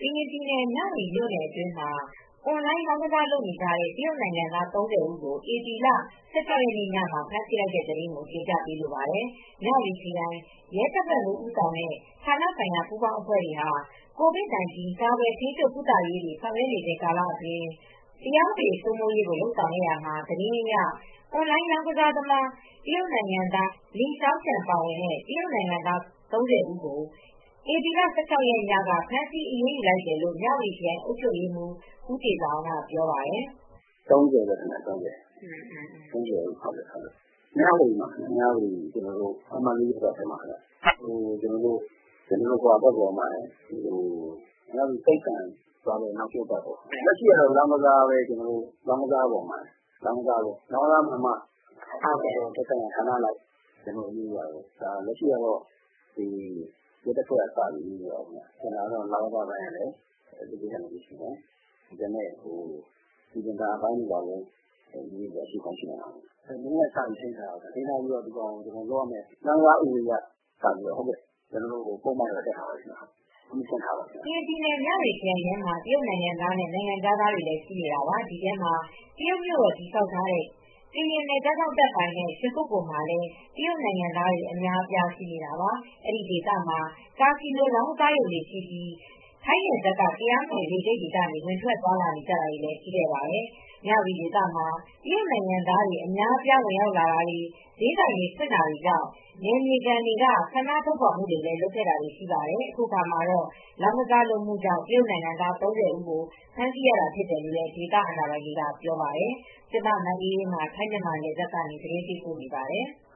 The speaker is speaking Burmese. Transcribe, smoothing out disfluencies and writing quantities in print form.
ကရင်ပြည်နယ်မြဝတီမြို့နယ်အတွင်းမှာအွန်လိုင်းလောင်းကစားလုပ်နေကြတဲ့တရုတ်နိုင်ငံသား30ဦးကိုဧပြီလ16ရက်နေ့ညမှာဖမ်းဆီးလိုက်တဲ့သတင်းကိုတင်ပြပေးလိုပါတယ်။မြဝတီခရိုင်ရဲတပ်ဖွဲ့မှူးဦးဆောင်တဲ့ဌာနဆိုင်ရာပူးပေါင်းအဖွဲ့တွေဟာကိုဗစ် -19 ကာကွယ်ထိန်းချုပ်ကုသရေးတွေဆောင်ရွက်နေတဲ့ကာလအတွင်းတရားဥပဒေစိုးမိုးရေးကိုလုပ်ဆောင်နေရမှာသတင်းအရအွန်လိုင်းလောင်းကစားသမားတရုတ်နိုင်ငံသားလီရှောင်းချန်ပါဝင်တဲ့တရုတ်နိုင်ငံသား30ဦးကိုဧပြီလ16ရက်ညကဖမ်းဆီးအရေးယူလိုက်တယ်လို့မြဝတီခရိုင်အုပ်ချုပ်ရေးမှူးဦးတေဇာအောင်ကပြောပါတယ်။30ပဲခင်ဗျ30ဟုတ်တယ်မြဝတီမှာမြဝတီကျွန်တော်တို့အမှန်လေးတော့ဆက်မှာခင်ဗျကျွန်တော်တို့ကွာဘက်ပေါ်မှာမြဝတီစိတ်ကံသွားတဲ့နောက်ကျောဘက်ပေါ်လက်ရှိကတော့လောင်းကစားပဲကျွန်တော်တို့လောင်းကစားပေါ်မှာလောင်းကစားမှာမှဟုတ်တယ်တက်ဆိုင်ခဏလိုက်ကျွန်တော်ရေးရတယ်ဒါလက်ရှိကတော့ဒီဒီတစ်ခွက်အစားပြီးတော့ကျွန်တော်တော့လောင်းကစားပိုင်းရတယ်ဒီကိစ္စနဲ့ရှိတယ်ဒီနေ့ဒီကံအပိုင်းတွေပါလို့ဒီလိုရှိကောင်းရှိနေတာ။ဒီနေ့စာရေးချိန်ထားတာ။ဒီနောက်ပြီးတော့ဒီကောင်ကျွန်တော်လုပ်ရမယ်။လောင်းကားဦးရစာပြီးတော့ဟုတ်ကဲ့ကျွန်တော်တို့ပုံမှန်ရတက်ထားပါရှင်။ဒီစင်ထားပါဗျာ။ဒီနယ်မြဝတီခရိုင်ထဲမှာတရုတ်နိုင်ငံသားနဲ့နိုင်ငံသားတွေလည်းရှိနေတာပါ။ဒီထဲမှာတရုတ်မြို့တော်တည်ဆောက်ထားတဲ့ကရင်နယ်ကြောက်တက်ပိုင်းနဲ့ရွှေကုက္ကိုမှာလည်းတရုတ်နိုင်ငံသားတွေအများအပြားရှိနေတာပါ။အဲဒီဒေသမှာကာစီနိုလောင်းစားရုံတွေရှိပြီးထိုင်းနယ်စပ်ကတရားမဝင်လေဆိပ်တွေကနေဝင်ထွက်သွားလာနေကြတာတွေလည်းရှိခဲ့ပါတယ်။မြဝတီဒေသမှာတရုတ်နိုင်ငံသားတွေအများအပြားဝင်ရောက်လာတာတွေဈေးဆိုင်တွေဖွင့်တာတွေကြောင့်နယ်မြေခံတွေကဆန္ဒထုတ်ဖော်မှုတွေလည်းလုပ်ခဲ့တာတွေရှိပါတယ်။အခုခါမှာတော့လောင်းကစားလုပ်မှုကြောင့်တရုတ်နိုင်ငံသား30ဦးကိုဖမ်းဆီးရတာဖြစ်တယ်လို့လည်းဒေသအာဏာပိုင်တွေကပြောပါတယ်။ကျမမအေးအေးမှာထိုင်းမြန်မာနယ်စပ်ကနေသတင်းပေးပို့နေပါတယ်။